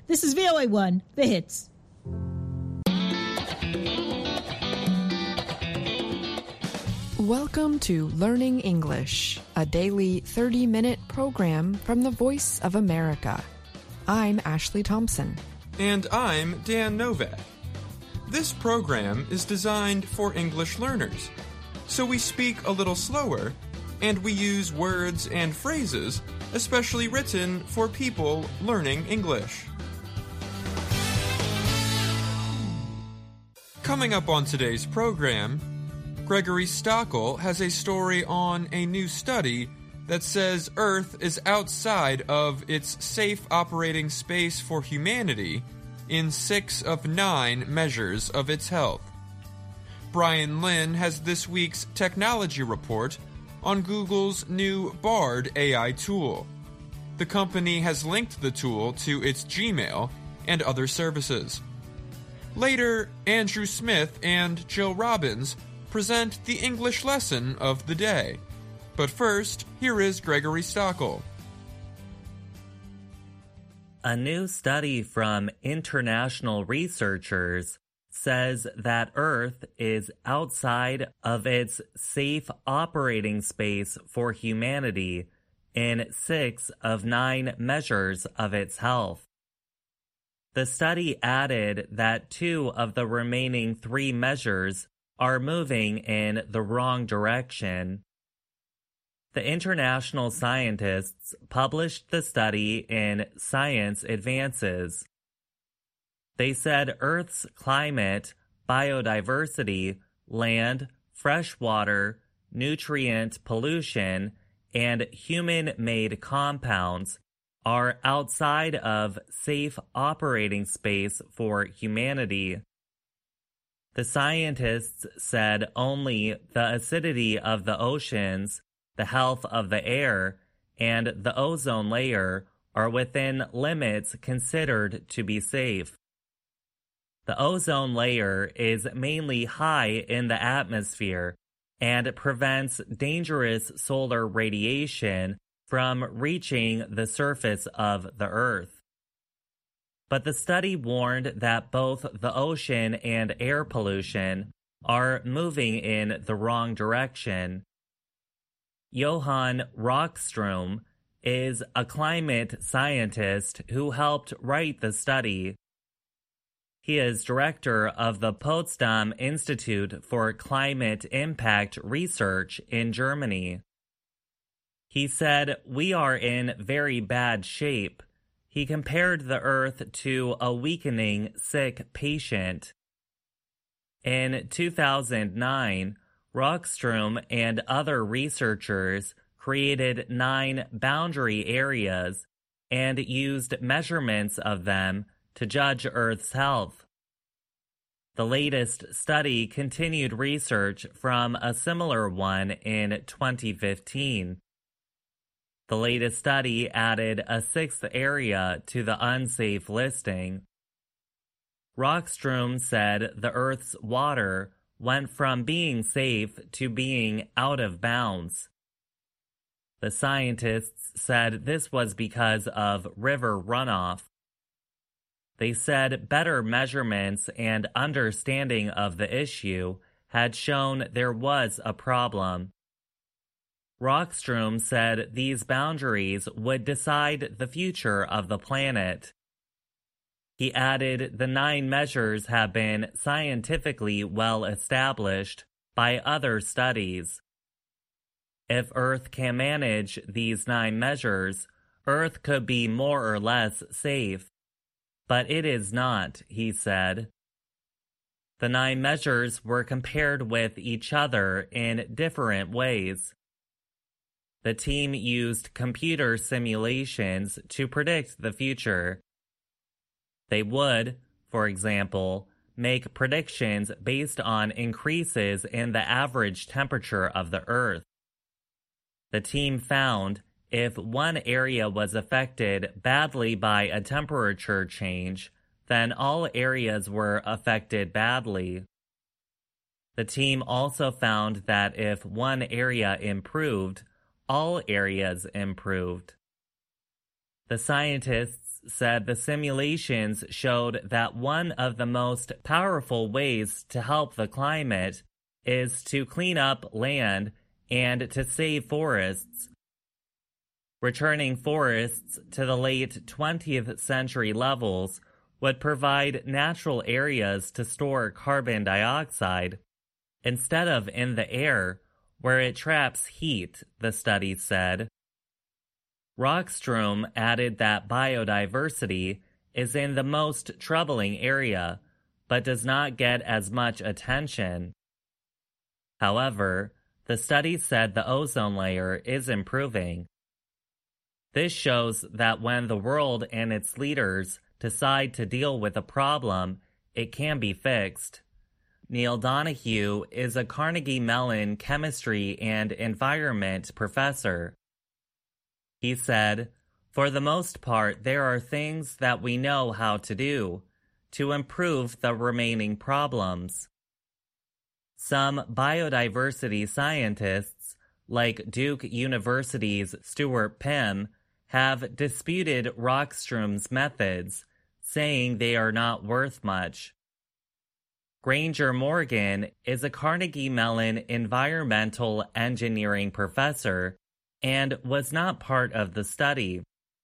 This is VOA1, The Hits. Welcome to Learning English, a daily 30-minute program from the Voice of America. I'm Ashley Thompson. And I'm Dan Novak. This program is designed for English learners, so we speak a little slower, and we use words and phrases especially written for people learning English. Coming up on today's program, Gregory Stachel has a story on a new study that says Earth is outside of its safe operating space for humanity in 6 of 9 measures of its health. Brian Lynn has this week's technology report on Google's new Bard AI tool. The company has linked the tool to its Gmail and other services. Later, Andrew Smith and Jill Robbins present the English lesson of the day. But first, here is Gregory Stachel. A new study from international researchers says that Earth is outside of its safe operating space for humanity in 6 of 9 measures of its health. The study added that 2 of the remaining 3 measures are moving in the wrong direction. The international scientists published the study in Science Advances. They said Earth's climate, biodiversity, land, freshwater, nutrient pollution, and human-made compounds are outside of safe operating space for humanity. The scientists said only the acidity of the oceans, the health of the air, and the ozone layer are within limits considered to be safe. The ozone layer is mainly high in the atmosphere and prevents dangerous solar radiation from reaching the surface of the Earth. But the study warned that both the ocean and air pollution are moving in the wrong direction. Johan Rockström is a climate scientist who helped write the study. He is director of the Potsdam Institute for Climate Impact Research in Germany. He said, "We are in very bad shape." He compared the Earth to a weakening, sick patient. In 2009, Rockström and other researchers created 9 boundary areas and used measurements of them to judge Earth's health. The latest study continued research from a similar one in 2015. The latest study added a 6th area to the unsafe listing. Rockström said the Earth's water went from being safe to being out of bounds. The scientists said this was because of river runoff. They said better measurements and understanding of the issue had shown there was a problem. Rockström said these boundaries would decide the future of the planet. He added the 9 measures have been scientifically well established by other studies. If Earth can manage these 9 measures, Earth could be more or less safe. But it is not, he said. The 9 measures were compared with each other in different ways. The team used computer simulations to predict the future. They would, for example, make predictions based on increases in the average temperature of the Earth. The team found if one area was affected badly by a temperature change, then all areas were affected badly. The team also found that if one area improved, all areas improved. The scientists said the simulations showed that one of the most powerful ways to help the climate is to clean up land and to save forests. Returning forests to the late 20th century levels would provide natural areas to store carbon dioxide instead of in the air, where it traps heat, the study said. Rockstrom added that biodiversity is in the most troubling area, but does not get as much attention. However, the study said the ozone layer is improving. This shows that when the world and its leaders decide to deal with a problem, it can be fixed. Neil Donahue is a Carnegie Mellon chemistry and environment professor. He said, "For the most part, there are things that we know how to do to improve the remaining problems." Some biodiversity scientists, like Duke University's Stuart Pimm, have disputed Rockstrom's methods, saying they are not worth much. Granger Morgan is a Carnegie Mellon environmental engineering professor and was not part of the study.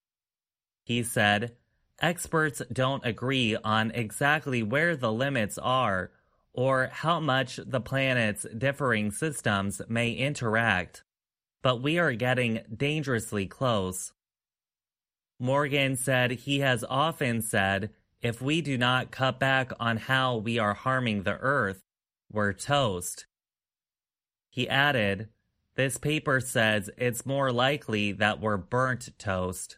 He said, "Experts don't agree on exactly where the limits are or how much the planet's differing systems may interact, but we are getting dangerously close." Morgan said he has often said, if we do not cut back on how we are harming the Earth, we're toast. He added, "This paper says it's more likely that we're burnt toast."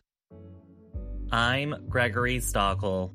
I'm Gregory Stockel.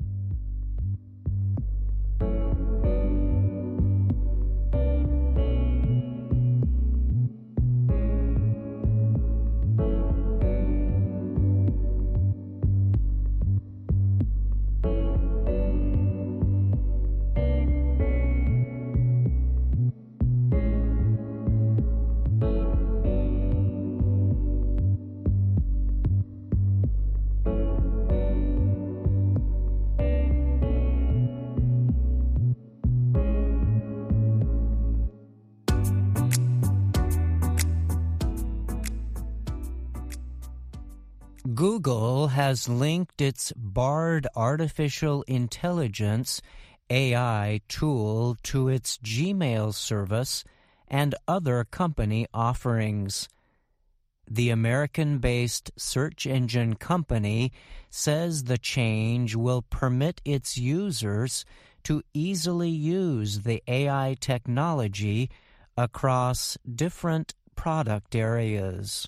Google has linked its Bard artificial intelligence AI tool to its Gmail service and other company offerings. The American-based search engine company says the change will permit its users to easily use the AI technology across different product areas.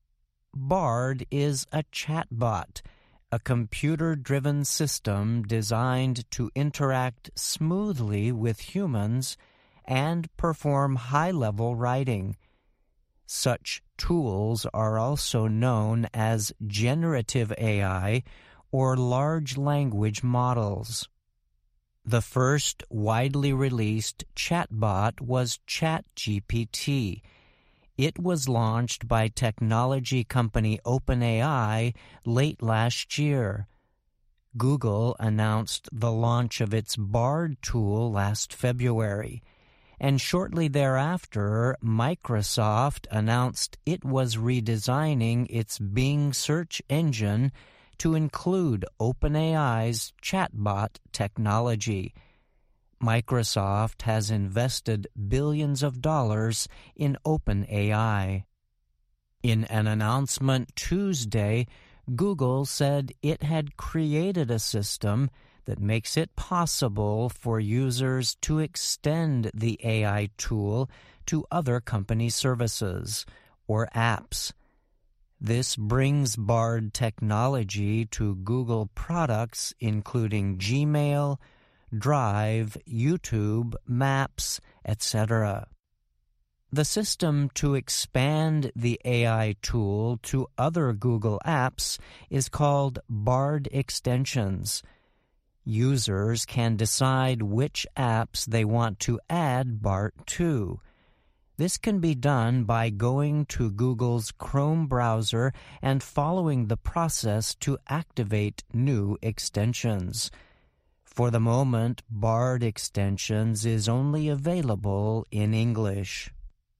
Bard is a chatbot, a computer-driven system designed to interact smoothly with humans and perform high-level writing. Such tools are also known as generative AI or large language models. The first widely released chatbot was ChatGPT. It was launched by technology company OpenAI late last year. Google announced the launch of its Bard tool last February, and shortly thereafter, Microsoft announced it was redesigning its Bing search engine to include OpenAI's chatbot technology. Microsoft has invested billions of dollars in OpenAI. In an announcement Tuesday, Google said it had created a system that makes it possible for users to extend the AI tool to other company services or apps. This brings Bard technology to Google products including Gmail, Drive, YouTube, Maps, etc. The system to expand the AI tool to other Google apps is called Bard Extensions. Users can decide which apps they want to add Bard to. This can be done by going to Google's Chrome browser and following the process to activate new extensions. For the moment, Bard Extensions is only available in English.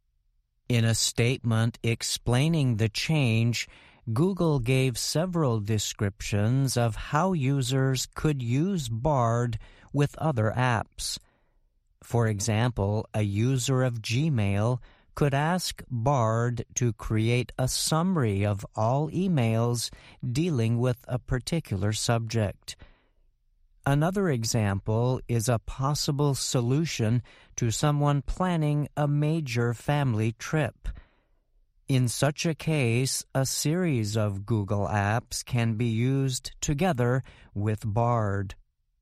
In a statement explaining the change, Google gave several descriptions of how users could use Bard with other apps. For example, a user of Gmail could ask Bard to create a summary of all emails dealing with a particular subject. Another example is a possible solution to someone planning a major family trip. In such a case, a series of Google apps can be used together with Bard.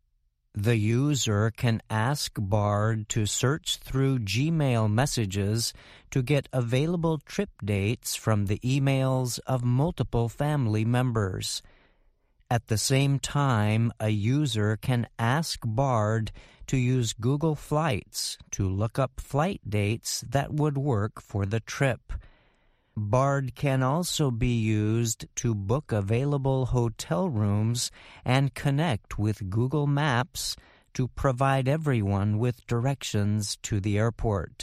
The user can ask Bard to search through Gmail messages to get available trip dates from the emails of multiple family members. At the same time, a user can ask Bard to use Google Flights to look up flight dates that would work for the trip. Bard can also be used to book available hotel rooms and connect with Google Maps to provide everyone with directions to the airport.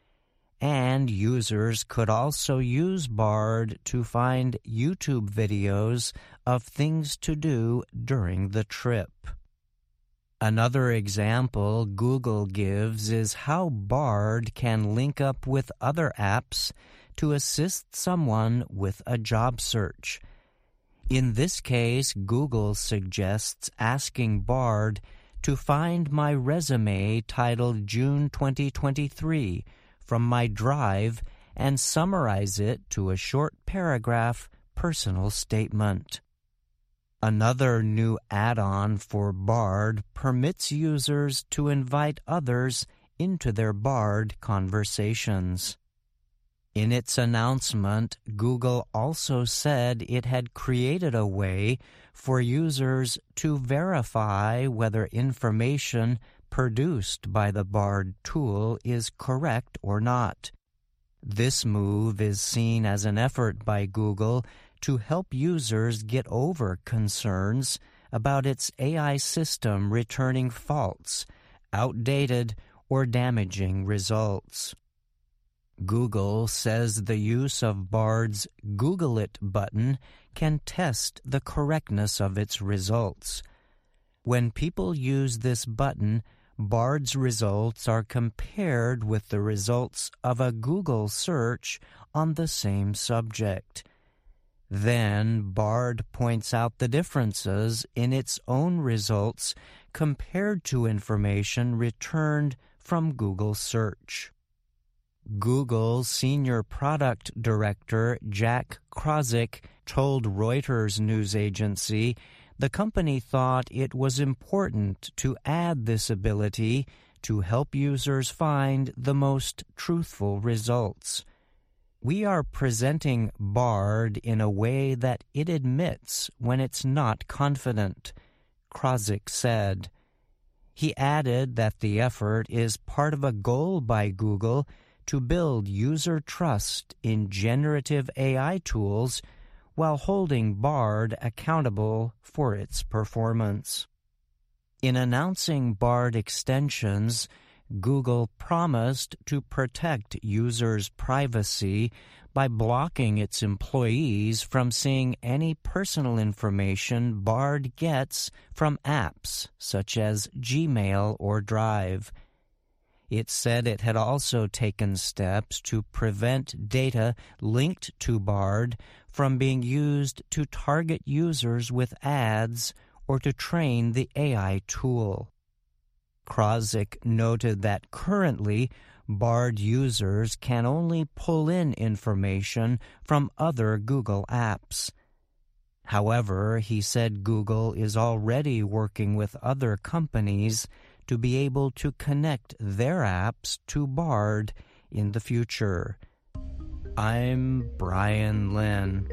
And users could also use Bard to find YouTube videos of things to do during the trip. Another example Google gives is how Bard can link up with other apps to assist someone with a job search. In this case, Google suggests asking Bard to find my resume titled June 2023 from my Drive and summarize it to a short paragraph personal statement. Another new add-on for Bard permits users to invite others into their Bard conversations. In its announcement, Google also said it had created a way for users to verify whether information produced by the Bard tool is correct or not. This move is seen as an effort by Google to help users get over concerns about its AI system returning false, outdated, or damaging results. Google says the use of Bard's Google It button can test the correctness of its results. When people use this button, Bard's results are compared with the results of a Google search on the same subject. Then Bard points out the differences in its own results compared to information returned from Google search. Google's senior product director Jack Krozik told Reuters news agency the company thought it was important to add this ability to help users find the most truthful results. We are presenting Bard in a way that it admits when it's not confident, Krozik said. He added that the effort is part of a goal by Google to build user trust in generative AI tools while holding Bard accountable for its performance. In announcing Bard extensions, Google promised to protect users' privacy by blocking its employees from seeing any personal information Bard gets from apps such as Gmail or Drive. It said it had also taken steps to prevent data linked to Bard from being used to target users with ads or to train the AI tool. Krozik noted that currently, Bard users can only pull in information from other Google apps. However, he said Google is already working with other companies to be able to connect their apps to Bard in the future. I'm Brian Lynn.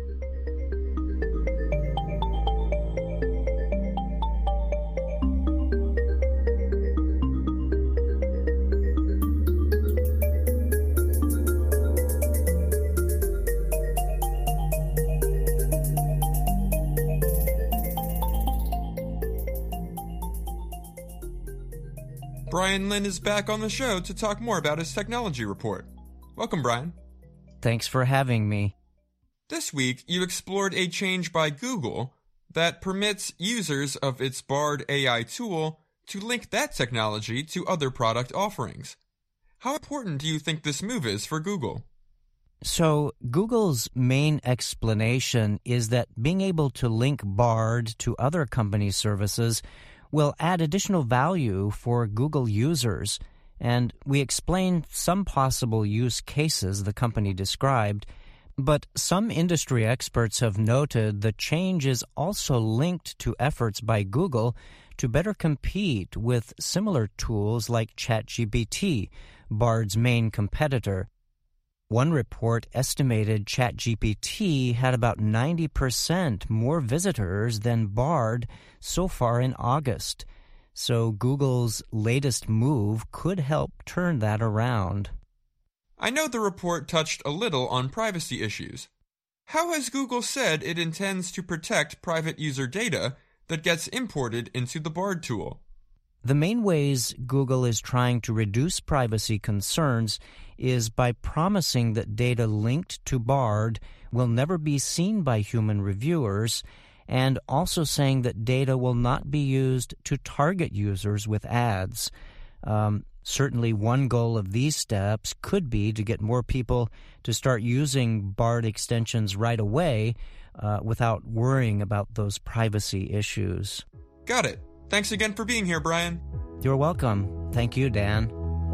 Brian Lynn is back on the show to talk more about his technology report. Welcome, Brian. Thanks for having me. This week, you explored a change by Google that permits users of its Bard AI tool to link that technology to other product offerings. How important do you think this move is for Google? So, Google's main explanation is that being able to link Bard to other company services will add additional value for Google users, and we explained some possible use cases the company described, but some industry experts have noted the change is also linked to efforts by Google to better compete with similar tools like ChatGPT, Bard's main competitor. One report estimated ChatGPT had about 90% more visitors than Bard so far in August. So Google's latest move could help turn that around. I know the report touched a little on privacy issues. How has Google said it intends to protect private user data that gets imported into the Bard tool? The main ways Google is trying to reduce privacy concerns is by promising that data linked to Bard will never be seen by human reviewers, and also saying that data will not be used to target users with ads. Certainly one goal of these steps could be to get more people to start using Bard extensions right away without worrying about those privacy issues. Got it. Thanks again for being here, Brian. You're welcome. Thank you, Dan.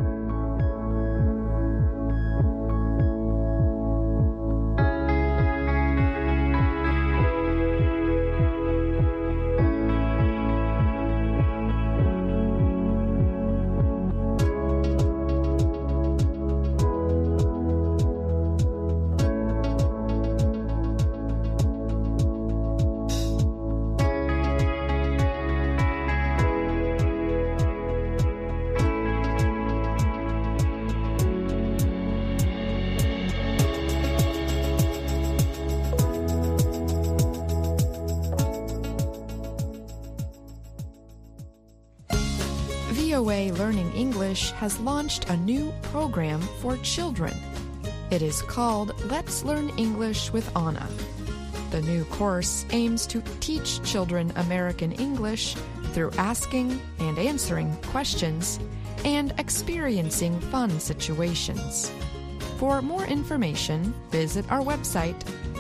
VOA Learning English has launched a new program for children. It is called Let's Learn English with Anna. The new course aims to teach children American English through asking and answering questions and experiencing fun situations. For more information, visit our website,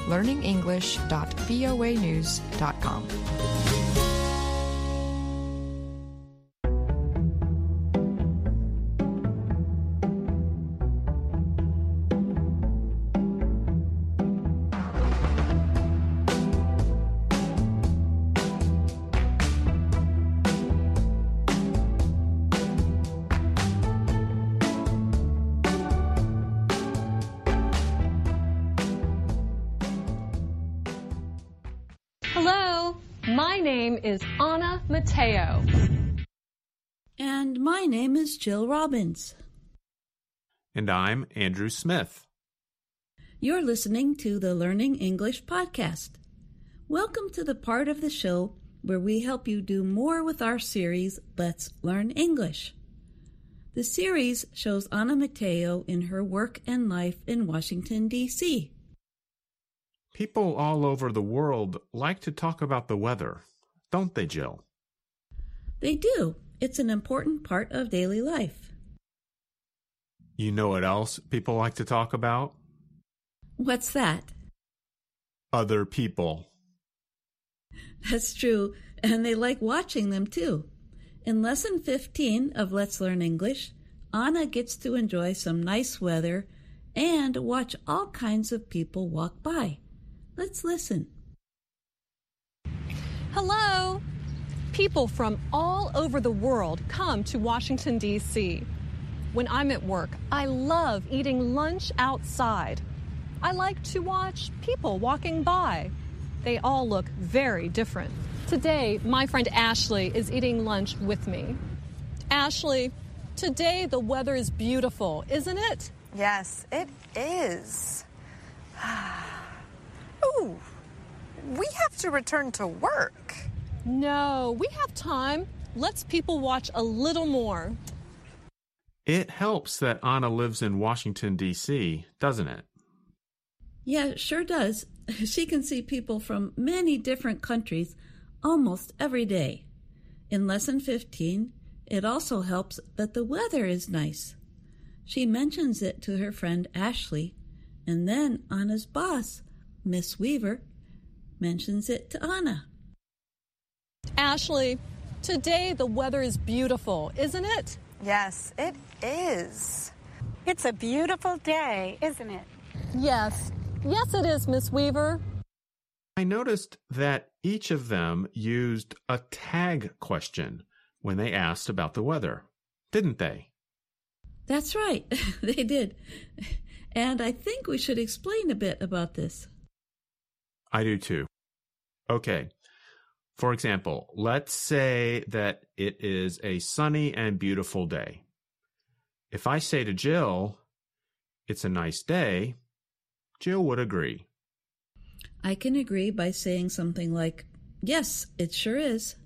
learningenglish.voanews.com. Hello, my name is Anna Mateo. And my name is Jill Robbins. And I'm Andrew Smith. You're listening to the Learning English podcast. Welcome to the part of the show where we help you do more with our series, Let's Learn English. The series shows Anna Mateo in her work and life in Washington, D.C. People all over the world like to talk about the weather, don't they, Jill? They do. It's an important part of daily life. You know what else people like to talk about? What's that? Other people. That's true, and they like watching them too. In Lesson 15 of Let's Learn English, Anna gets to enjoy some nice weather and watch all kinds of people walk by. Let's listen. Hello. People from all over the world come to Washington, D.C. When I'm at work, I love eating lunch outside. I like to watch people walking by. They all look very different. Today, my friend Ashley is eating lunch with me. Ashley, today the weather is beautiful, isn't it? Yes, it is. Ooh, we have to return to work. No, we have time. Let's people watch a little more. It helps that Anna lives in Washington, D.C., doesn't it? Yeah, it sure does. She can see people from many different countries almost every day. In Lesson 15, it also helps that the weather is nice. She mentions it to her friend Ashley, and then Anna's boss, Miss Weaver, mentions it to Anna. Ashley, today the weather is beautiful, isn't it? Yes, it is. It's a beautiful day, isn't it? Yes. Yes, it is, Miss Weaver. I noticed that each of them used a tag question when they asked about the weather, didn't they? That's right, they did. And I think we should explain a bit about this. I do too. Okay. For example, let's say that it is a sunny and beautiful day. If I say to Jill, "It's a nice day," Jill would agree. I can agree by saying something like, "Yes, it sure is."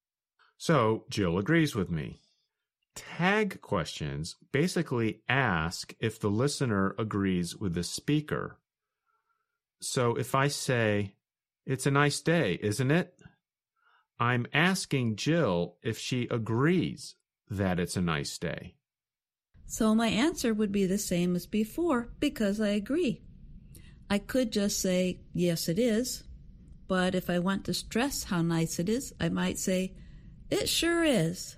So Jill agrees with me. Tag questions basically ask if the listener agrees with the speaker. So if I say, "It's a nice day, isn't it?" I'm asking Jill if she agrees that it's a nice day. So my answer would be the same as before because I agree. I could just say, "Yes, it is." But if I want to stress how nice it is, I might say, "It sure is."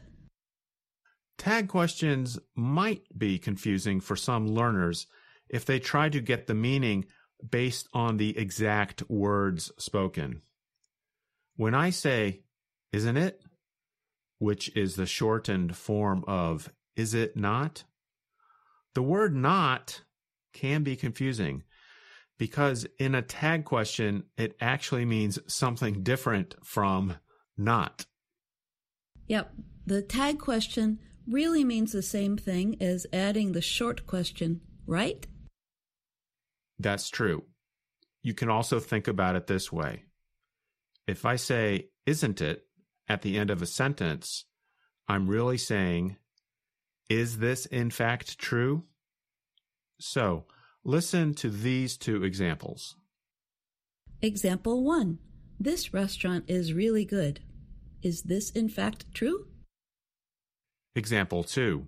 Tag questions might be confusing for some learners if they try to get the meaning based on the exact words spoken. When I say, "Isn't it?" which is the shortened form of "is it not?" the word "not" can be confusing because in a tag question, it actually means something different from not. Yep, the tag question really means the same thing as adding the short question, right? That's true. You can also think about it this way. If I say, "Isn't it?" at the end of a sentence, I'm really saying, "Is this in fact true?" So, listen to these two examples. Example 1. This restaurant is really good. Is this in fact true? Example 2.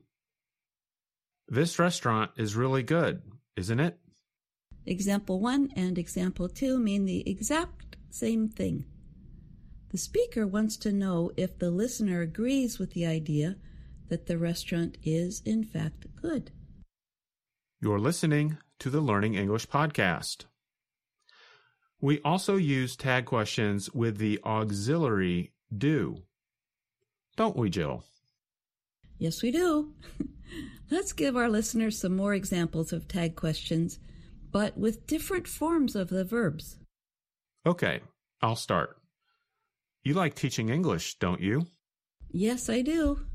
This restaurant is really good, isn't it? Example 1 and example 2 mean the exact same thing. The speaker wants to know if the listener agrees with the idea that the restaurant is in fact good. You're listening to the Learning English podcast. We also use tag questions with the auxiliary do. Don't we, Jill? Yes, we do. Let's give our listeners some more examples of tag questions, but with different forms of the verbs. Okay, I'll start. You like teaching English, don't you? Yes, I do.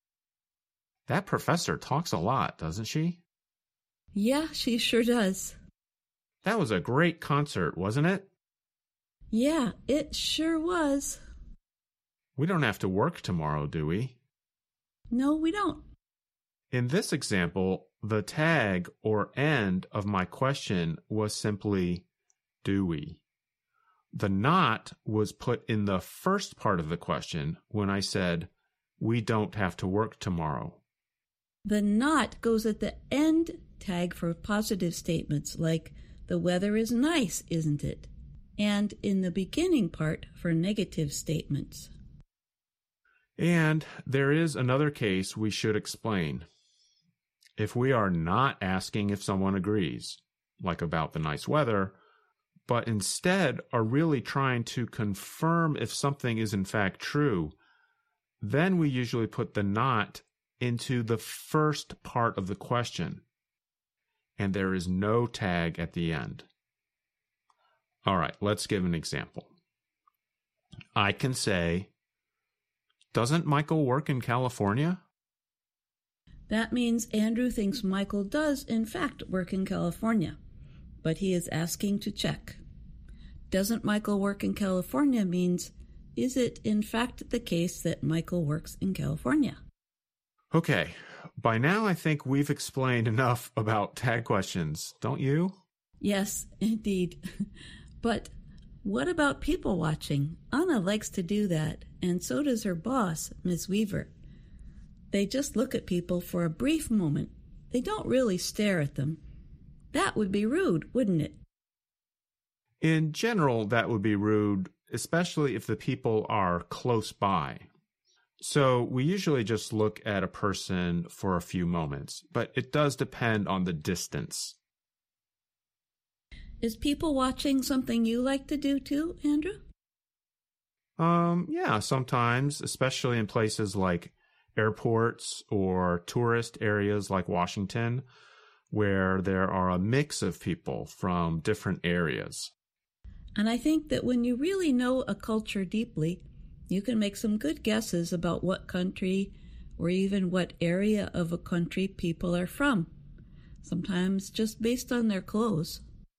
That professor talks a lot, doesn't she? Yeah, she sure does. That was a great concert, wasn't it? Yeah, it sure was. We don't have to work tomorrow, do we? No, we don't. In this example, the tag or end of my question was simply, do we? The not was put in the first part of the question when I said, we don't have to work tomorrow. The not goes at the end tag for positive statements like, the weather is nice, isn't it? And in the beginning part for negative statements. And there is another case we should explain. If we are not asking if someone agrees, like about the nice weather, but instead are really trying to confirm if something is in fact true, then we usually put the not into the first part of the question, and there is no tag at the end. All right, let's give an example. I can say, doesn't Michael work in California? That means Andrew thinks Michael does, in fact, work in California, but he is asking to check. Doesn't Michael work in California means, is it in fact the case that Michael works in California? Okay, by now I think we've explained enough about tag questions, don't you? Yes, indeed. But what about people watching? Anna likes to do that, and so does her boss, Ms. Weaver. They just look at people for a brief moment. They don't really stare at them. That would be rude, wouldn't it? In general, that would be rude, especially if the people are close by. So we usually just look at a person for a few moments, but it does depend on the distance. Is people watching something you like to do too, Andrew? Yeah, sometimes, especially in places like airports or tourist areas like Washington, where there are a mix of people from different areas. And I think that when you really know a culture deeply, you can make some good guesses about what country or even what area of a country people are from, sometimes just based on their clothes.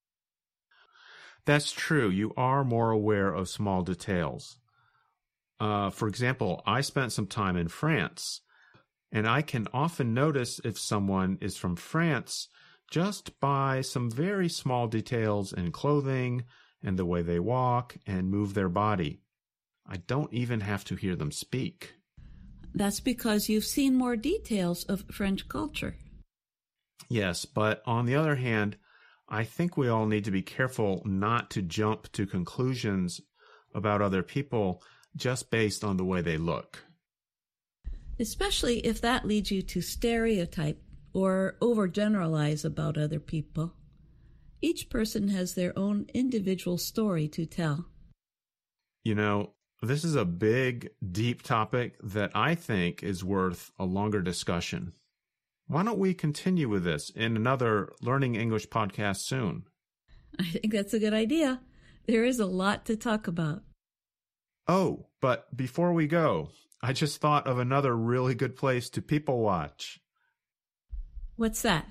That's true. You are more aware of small details. For example, I spent some time in France, and I can often notice if someone is from France just by some very small details in clothing and the way they walk and move their body. I don't even have to hear them speak. That's because you've seen more details of French culture. Yes, but on the other hand, I think we all need to be careful not to jump to conclusions about other people just based on the way they look. Especially if that leads you to stereotype or overgeneralize about other people. Each person has their own individual story to tell. You know, this is a big, deep topic that I think is worth a longer discussion. Why don't we continue with this in another Learning English podcast soon? I think that's a good idea. There is a lot to talk about. Oh, but before we go, I just thought of another really good place to people watch. What's that?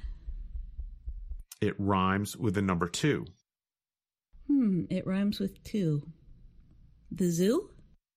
It rhymes with the number 2. It rhymes with 2. The zoo?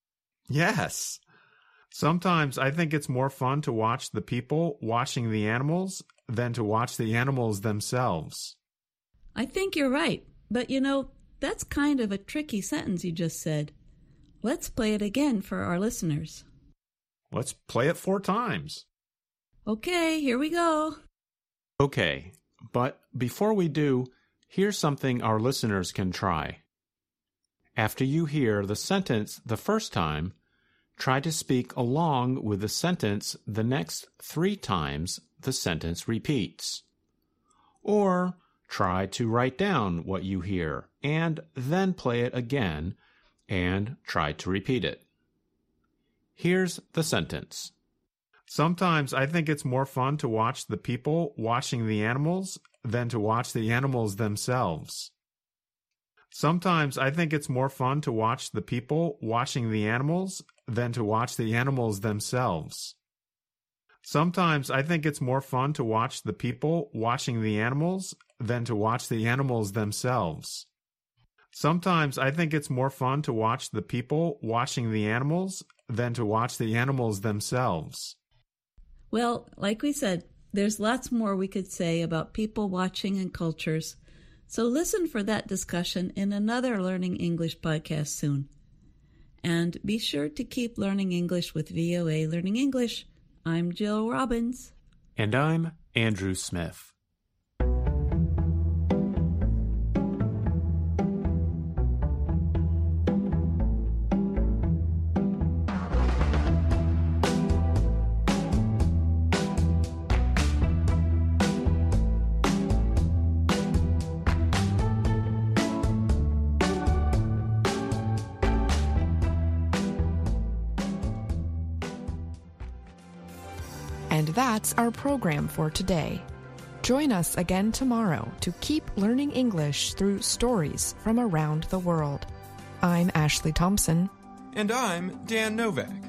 Yes. Sometimes I think it's more fun to watch the people watching the animals than to watch the animals themselves. I think you're right, but you know, that's kind of a tricky sentence you just said. Let's play it again for our listeners. Let's play it 4 times. Okay, here we go. Okay, but before we do, here's something our listeners can try. After you hear the sentence the first time, try to speak along with the sentence the next 3 times the sentence repeats. Or try to write down what you hear and then play it again and try to repeat it. Here's the sentence. Sometimes I think it's more fun to watch the people watching the animals than to watch the animals themselves. Sometimes I think it's more fun to watch the people watching the animals than to watch the animals themselves. Sometimes I think it's more fun to watch the people watching the animals than to watch the animals themselves. Sometimes I think it's more fun to watch the people watching the animals than to watch the animals themselves. Well, like we said, there's lots more we could say about people watching and cultures. So listen for that discussion in another Learning English podcast soon. And be sure to keep learning English with VOA Learning English. I'm Jill Robbins. And I'm Andrew Smith. And that's our program for today. Join us again tomorrow to keep learning English through stories from around the world. I'm Ashley Thompson. And I'm Dan Novak.